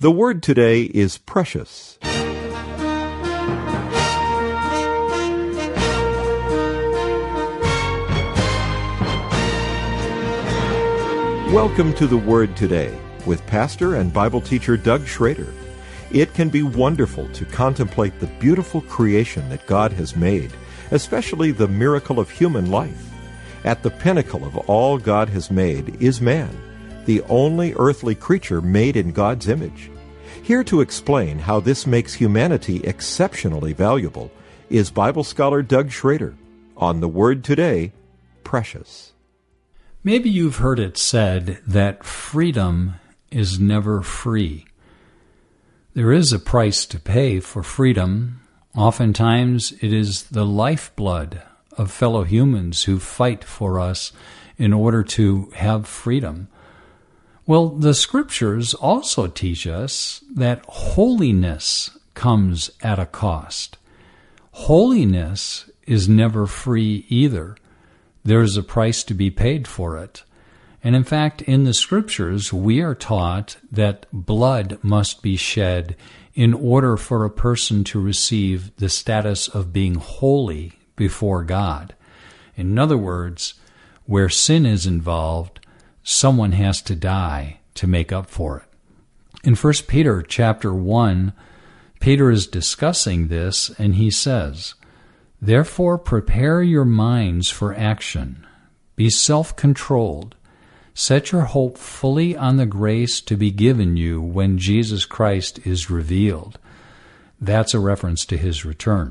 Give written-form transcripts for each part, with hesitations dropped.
The word today is precious. Welcome to the Word Today with pastor and Bible teacher Doug Schrader. It can be wonderful to contemplate the beautiful creation that God has made, especially the miracle of human life. At the pinnacle of all God has made is man, the only earthly creature made in God's image. Here to explain how this makes humanity exceptionally valuable is Bible scholar Doug Schrader on the Word Today, Precious. Maybe you've heard it said that freedom is never free. There is a price to pay for freedom. Oftentimes it is the lifeblood of fellow humans who fight for us in order to have freedom. Well, the Scriptures also teach us that holiness comes at a cost. Holiness is never free either. There is a price to be paid for it. And in fact, in the Scriptures, we are taught that blood must be shed in order for a person to receive the status of being holy before God. In other words, where sin is involved, someone has to die to make up for it. In 1 Peter chapter 1, Peter is discussing this, and he says, "Therefore prepare your minds for action. Be self-controlled. Set your hope fully on the grace to be given you when Jesus Christ is revealed." That's a reference to his return.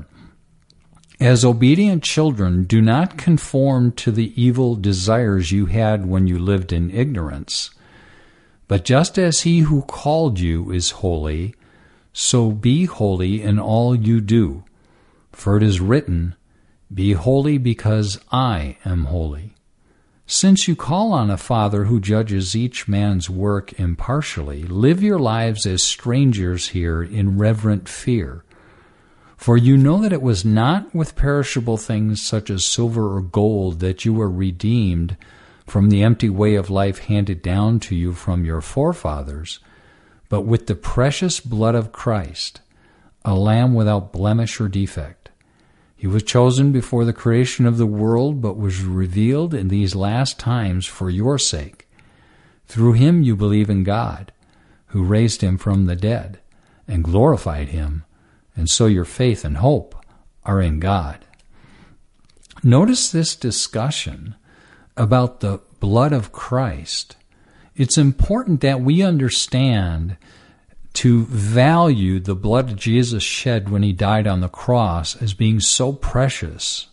"As obedient children, do not conform to the evil desires you had when you lived in ignorance. But just as he who called you is holy, so be holy in all you do. For it is written, 'Be holy because I am holy.' Since you call on a Father who judges each man's work impartially, live your lives as strangers here in reverent fear. For you know that it was not with perishable things such as silver or gold that you were redeemed from the empty way of life handed down to you from your forefathers, but with the precious blood of Christ, a lamb without blemish or defect. He was chosen before the creation of the world, but was revealed in these last times for your sake. Through him you believe in God, who raised him from the dead and glorified him, and so your faith and hope are in God." Notice this discussion about the blood of Christ. It's important that we understand to value the blood Jesus shed when he died on the cross as being so precious,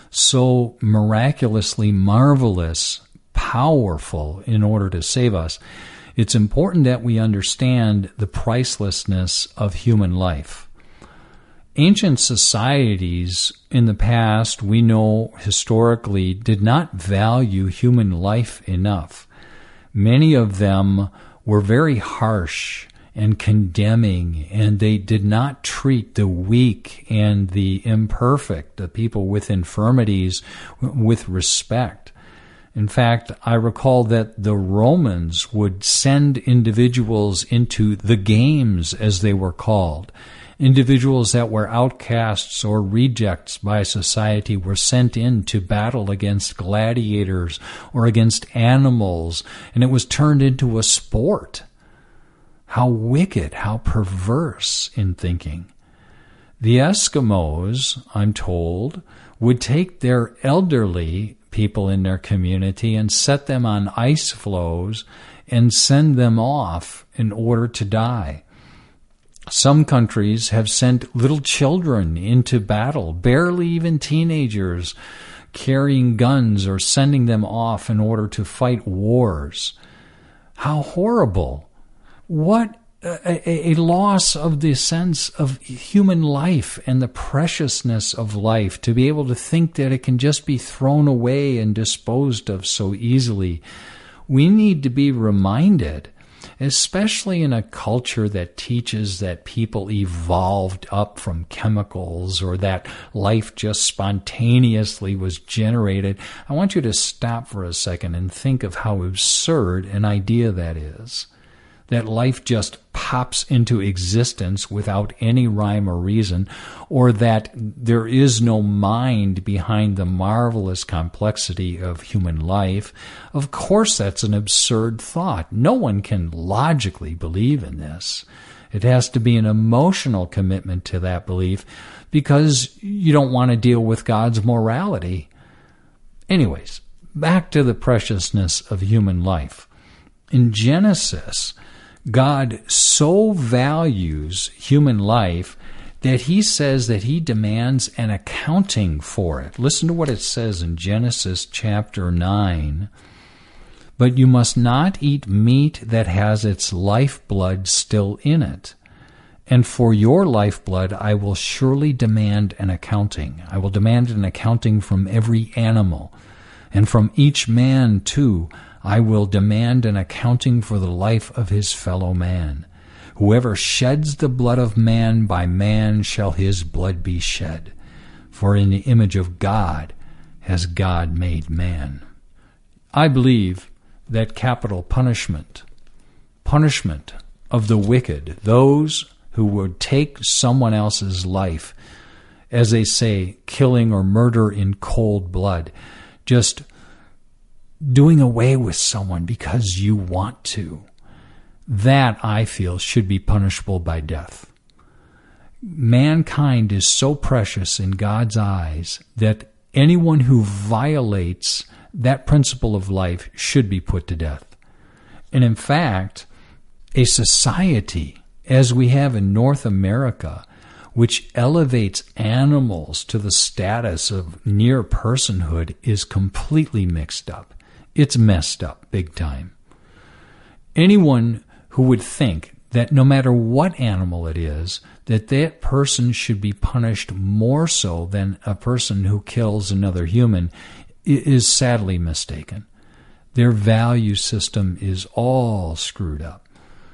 so miraculously marvelous, powerful in order to save us. It's important that we understand the pricelessness of human life. Ancient societies in the past, we know historically, did not value human life enough. Many of them were very harsh and condemning, and they did not treat the weak and the imperfect, the people with infirmities, with respect. In fact, I recall that the Romans would send individuals into the games, as they were called. Individuals that were outcasts or rejects by society were sent in to battle against gladiators or against animals, and it was turned into a sport. How wicked, how perverse in thinking. The Eskimos, I'm told, would take their elderly people in their community and set them on ice floes and send them off in order to die. Some countries have sent little children into battle, barely even teenagers, carrying guns or sending them off in order to fight wars. How horrible. What a loss of the sense of human life and the preciousness of life, to be able to think that it can just be thrown away and disposed of so easily. We need to be reminded, especially in a culture that teaches that people evolved up from chemicals or that life just spontaneously was generated. I want you to stop for a second and think of how absurd an idea that is. that life just pops into existence without any rhyme or reason, or that there is no mind behind the marvelous complexity of human life. Of course, that's an absurd thought. No one can logically believe in this. It has to be an emotional commitment to that belief because you don't want to deal with God's morality. Anyways, back to the preciousness of human life. In Genesis, God so values human life that he says that he demands an accounting for it. Listen to what it says in Genesis chapter 9. But you must not eat meat that has its lifeblood still in it. And for your lifeblood I will surely demand an accounting. I will demand an accounting from every animal. And from each man, too, I will demand an accounting for the life of his fellow man. Whoever sheds the blood of man, by man shall his blood be shed. For in the image of God has God made man. I believe that capital punishment of the wicked, those who would take someone else's life, as they say, killing or murder in cold blood, just doing away with someone because you want to, that, I feel, should be punishable by death. Mankind is so precious in God's eyes that anyone who violates that principle of life should be put to death. And in fact, a society, as we have in North America, which elevates animals to the status of near personhood, is completely mixed up. It's messed up big time. Anyone who would think that no matter what animal it is, that person should be punished more so than a person who kills another human is sadly mistaken. Their value system is all screwed up.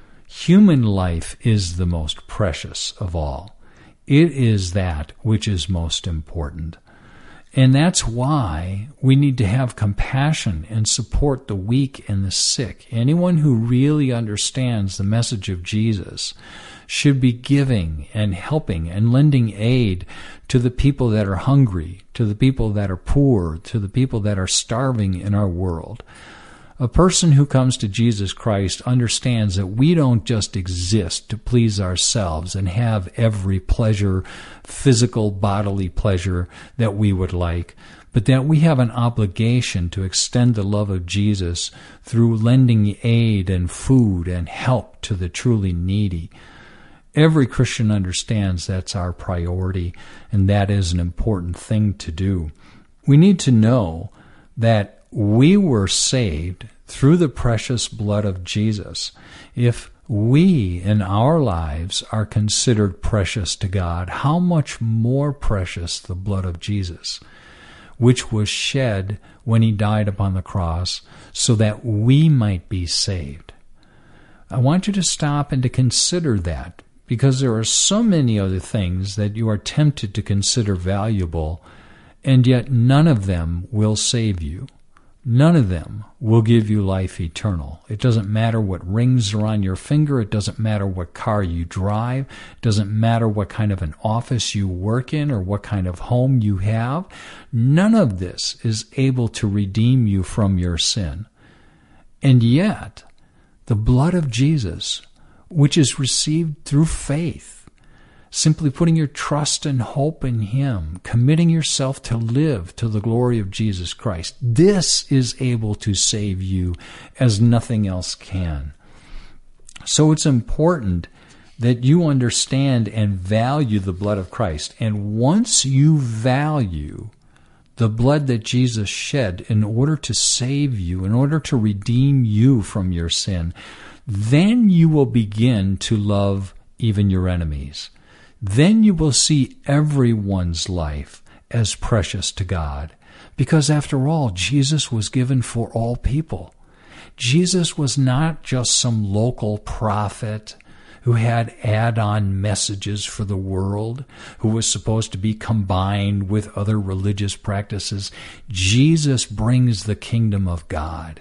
Human life is the most precious of all. It is that which is most important. And that's why we need to have compassion and support the weak and the sick. Anyone who really understands the message of Jesus should be giving and helping and lending aid to the people that are hungry, to the people that are poor, to the people that are starving in our world. A person who comes to Jesus Christ understands that we don't just exist to please ourselves and have every pleasure, physical, bodily pleasure that we would like, but that we have an obligation to extend the love of Jesus through lending aid and food and help to the truly needy. Every Christian understands that's our priority, and that is an important thing to do. We need to know that we were saved through the precious blood of Jesus. If we in our lives are considered precious to God, how much more precious the blood of Jesus, which was shed when he died upon the cross so that we might be saved. I want you to stop and to consider that, because there are so many other things that you are tempted to consider valuable, and yet none of them will save you. None of them will give you life eternal. It doesn't matter what rings are on your finger. It doesn't matter what car you drive. It doesn't matter what kind of an office you work in or what kind of home you have. None of this is able to redeem you from your sin. And yet, the blood of Jesus, which is received through faith, simply putting your trust and hope in him, committing yourself to live to the glory of Jesus Christ, this is able to save you as nothing else can. So it's important that you understand and value the blood of Christ. And once you value the blood that Jesus shed in order to save you, in order to redeem you from your sin, then you will begin to love even your enemies. Then you will see everyone's life as precious to God. Because after all, Jesus was given for all people. Jesus was not just some local prophet who had add-on messages for the world, who was supposed to be combined with other religious practices. Jesus brings the kingdom of God.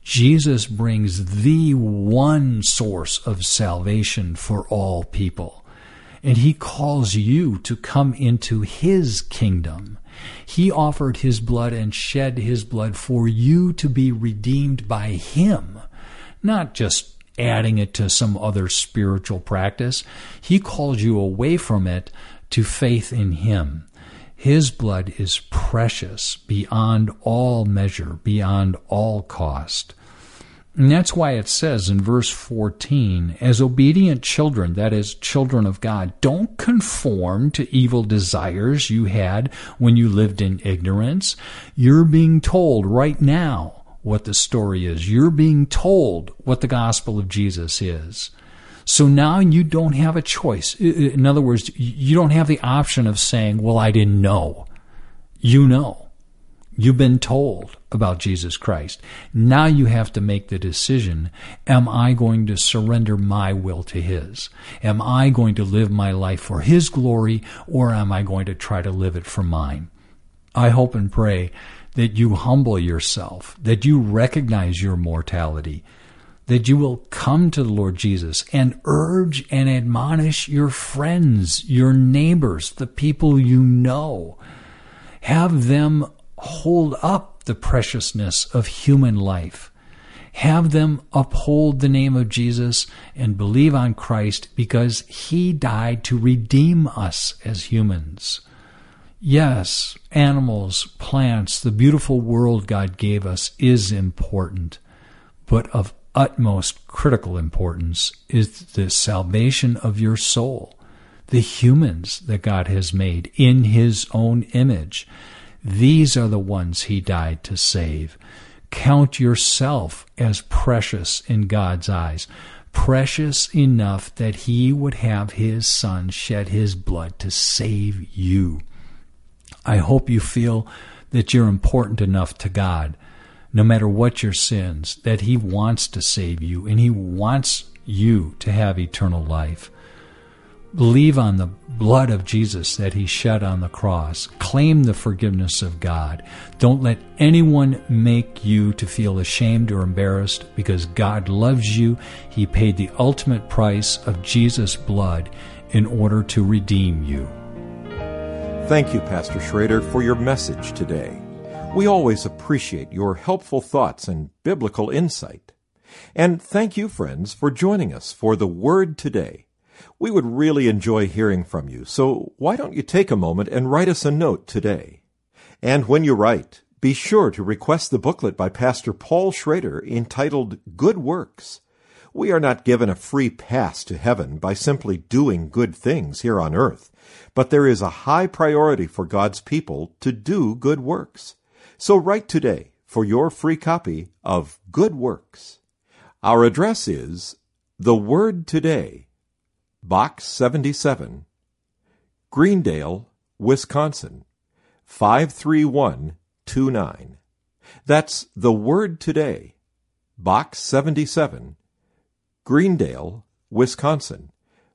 Jesus brings the one source of salvation for all people. And he calls you to come into his kingdom. He offered his blood and shed his blood for you to be redeemed by him, not just adding it to some other spiritual practice. He calls you away from it to faith in him. His blood is precious beyond all measure, beyond all cost. And that's why it says in verse 14, as obedient children, that is, children of God, don't conform to evil desires you had when you lived in ignorance. You're being told right now what the story is. You're being told what the gospel of Jesus is. So now you don't have a choice. In other words, you don't have the option of saying, well, I didn't know. You know. You've been told about Jesus Christ. Now you have to make the decision, am I going to surrender my will to his? Am I going to live my life for his glory, or am I going to try to live it for mine? I hope and pray that you humble yourself, that you recognize your mortality, that you will come to the Lord Jesus and urge and admonish your friends, your neighbors, the people you know. Have them hold up the preciousness of human life. Have them uphold the name of Jesus and believe on Christ because he died to redeem us as humans. Yes, animals, plants, the beautiful world God gave us is important, but of utmost critical importance is the salvation of your soul, the humans that God has made in his own image. These are the ones he died to save. Count yourself as precious in God's eyes, precious enough that he would have his son shed his blood to save you. I hope you feel that you're important enough to God, no matter what your sins, that he wants to save you and he wants you to have eternal life. Believe on the blood of Jesus that he shed on the cross. Claim the forgiveness of God. Don't let anyone make you to feel ashamed or embarrassed because God loves you. He paid the ultimate price of Jesus' blood in order to redeem you. Thank you, Pastor Schrader, for your message today. We always appreciate your helpful thoughts and biblical insight. And thank you, friends, for joining us for the Word Today. We would really enjoy hearing from you, so why don't you take a moment and write us a note today? And when you write, be sure to request the booklet by Pastor Paul Schrader entitled Good Works. We are not given a free pass to heaven by simply doing good things here on earth, but there is a high priority for God's people to do good works. So write today for your free copy of Good Works. Our address is The Word Today, Box 77, Greendale, Wisconsin, 53129. That's The Word Today, Box 77, Greendale, Wisconsin,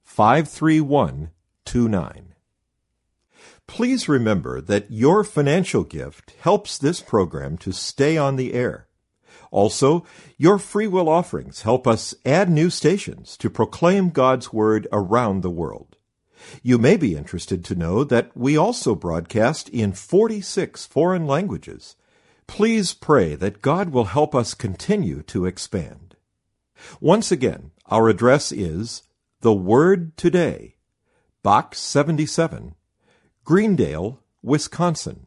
53129. Please remember that your financial gift helps this program to stay on the air. Also, your free will offerings help us add new stations to proclaim God's Word around the world. You may be interested to know that we also broadcast in 46 foreign languages. Please pray that God will help us continue to expand. Once again, our address is The Word Today, Box 77, Greendale, Wisconsin,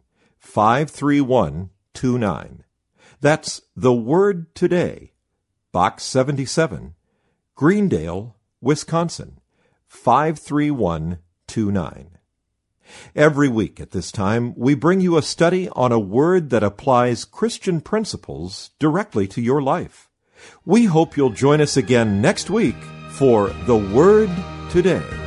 53129. That's The Word Today, Box 77, Greendale, Wisconsin, 53129. Every week at this time, we bring you a study on a word that applies Christian principles directly to your life. We hope you'll join us again next week for The Word Today.